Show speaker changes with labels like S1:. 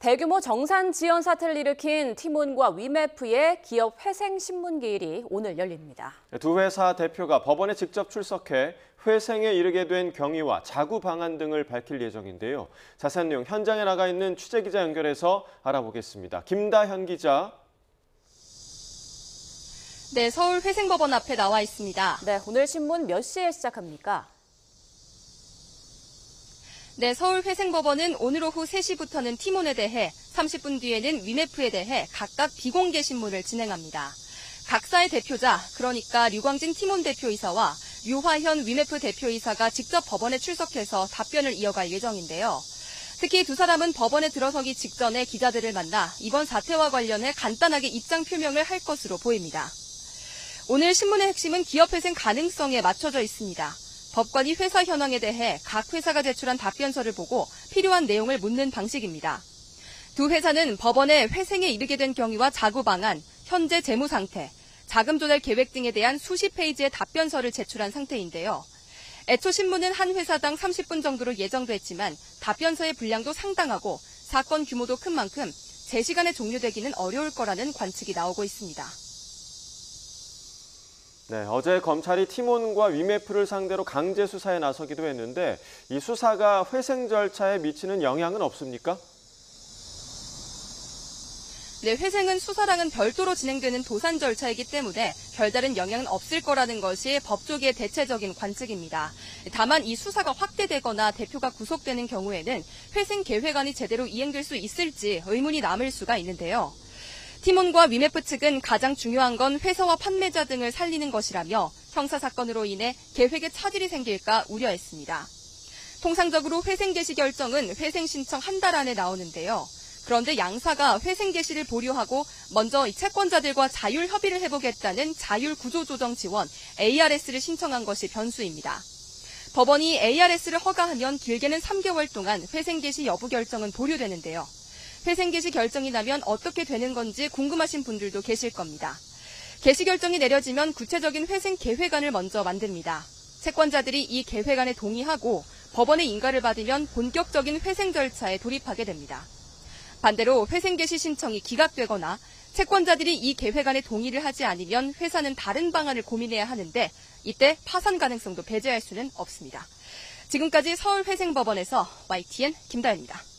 S1: 대규모 정산 지연 사태를 일으킨 티몬과 위메프의 기업 회생 신문기일이 오늘 열립니다.
S2: 두 회사 대표가 법원에 직접 출석해 회생에 이르게 된 경위와 자구 방안 등을 밝힐 예정인데요. 자세한 내용 현장에 나가 있는 취재기자 연결해서 알아보겠습니다. 김다현 기자.
S3: 네, 서울 회생법원 앞에 나와 있습니다.
S1: 네, 오늘 신문 몇 시에 시작합니까?
S3: 네, 서울 회생법원은 오늘 오후 3시부터는 티몬에 대해, 30분 뒤에는 위메프에 대해 각각 비공개 신문을 진행합니다. 각사의 대표자, 그러니까 류광진 티몬 대표이사와 유화현 위메프 대표이사가 직접 법원에 출석해서 답변을 이어갈 예정인데요. 특히 두 사람은 법원에 들어서기 직전에 기자들을 만나 이번 사태와 관련해 간단하게 입장 표명을 할 것으로 보입니다. 오늘 신문의 핵심은 기업 회생 가능성에 맞춰져 있습니다. 법관이 회사 현황에 대해 각 회사가 제출한 답변서를 보고 필요한 내용을 묻는 방식입니다. 두 회사는 법원에 회생에 이르게 된 경위와 자구 방안, 현재 재무 상태, 자금 조달 계획 등에 대한 수십 페이지의 답변서를 제출한 상태인데요. 애초 신문은 한 회사당 30분 정도로 예정돼 있지만 답변서의 분량도 상당하고 사건 규모도 큰 만큼 제 시간에 종료되기는 어려울 거라는 관측이 나오고 있습니다.
S2: 네, 어제 검찰이 티몬과 위메프를 상대로 강제 수사에 나서기도 했는데 이 수사가 회생 절차에 미치는 영향은 없습니까?
S3: 네, 회생은 수사랑은 별도로 진행되는 도산 절차이기 때문에 별다른 영향은 없을 거라는 것이 법조계의 대체적인 관측입니다. 다만 이 수사가 확대되거나 대표가 구속되는 경우에는 회생 계획안이 제대로 이행될 수 있을지 의문이 남을 수가 있는데요. 티몬과 위메프 측은 가장 중요한 건 회사와 판매자 등을 살리는 것이라며 형사사건으로 인해 계획에 차질이 생길까 우려했습니다. 통상적으로 회생 개시 결정은 회생 신청 한 달 안에 나오는데요. 그런데 양사가 회생 개시를 보류하고 먼저 이 채권자들과 자율 협의를 해보겠다는 자율구조조정 지원 ARS를 신청한 것이 변수입니다. 법원이 ARS를 허가하면 길게는 3개월 동안 회생 개시 여부 결정은 보류되는데요. 회생 개시 결정이 나면 어떻게 되는 건지 궁금하신 분들도 계실 겁니다. 개시 결정이 내려지면 구체적인 회생 계획안을 먼저 만듭니다. 채권자들이 이 계획안에 동의하고 법원의 인가를 받으면 본격적인 회생 절차에 돌입하게 됩니다. 반대로 회생 개시 신청이 기각되거나 채권자들이 이 계획안에 동의를 하지 않으면 회사는 다른 방안을 고민해야 하는데 이때 파산 가능성도 배제할 수는 없습니다. 지금까지 서울회생법원에서 YTN 김다현입니다.